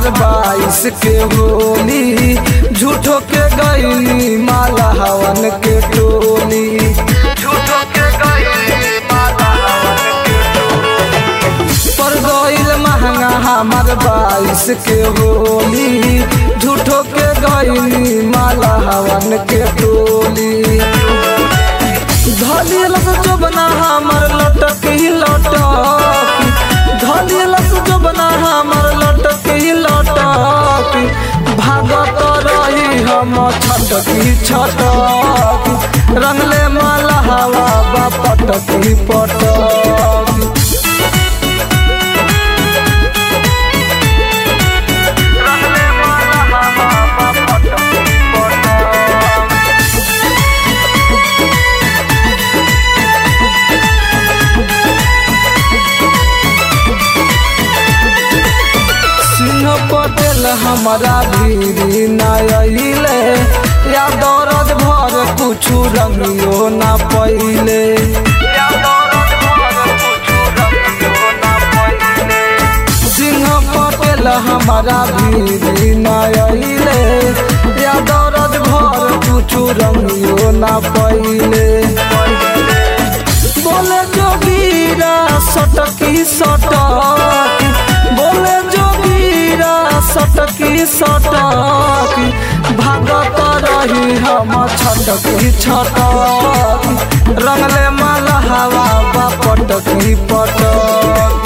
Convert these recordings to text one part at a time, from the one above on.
हमार 22 के होली झूठो के गईली माला हवन के टोली झूठो के गईली माला हवन के टोली पर गईल महंगा हमार 22 के होली झूठो के गईली माला हवन के टोली धलियलस जोबना हमर लटकी लटकी धलियलस जोबना हमर लटकी लटकी भागत रही हम छटकी छटकी रंगले माला हवा बा पटकी पटकी पटेल हमारा भीरी नइले या दौरद भर कुछ रंगियो ना पहिले सिंह पटेल हमारा भीरी नइले या दौरद भर कुछ रंगियो ना पहिले बोले जोगीरा सटकी सटकी बोले जोगीरा सटकी सटकी भागत रही हम छटकी छटकी रंगले माला हवा बा पटकी पटकी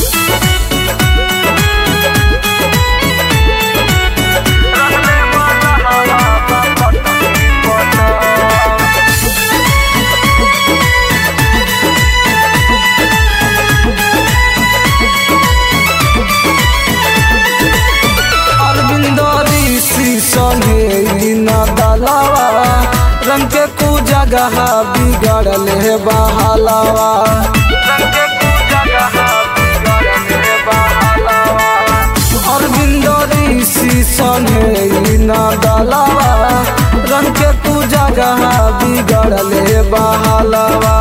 रंग के कु जगह बिगड़ल है बहलावा अरविंद ऋषि सने न दलावा रंग के कु जगह बिगड़ल है बहलावा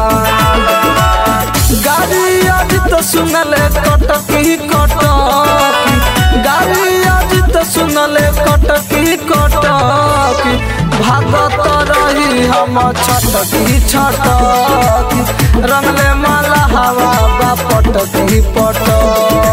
गाड़ी आज तो सुनले कटकी कटकी गाड़ी आज तो सुनले कटकी कटकी भागत रही हम छटकी छटकी रंगले माला हवा बा पटकी पटकी।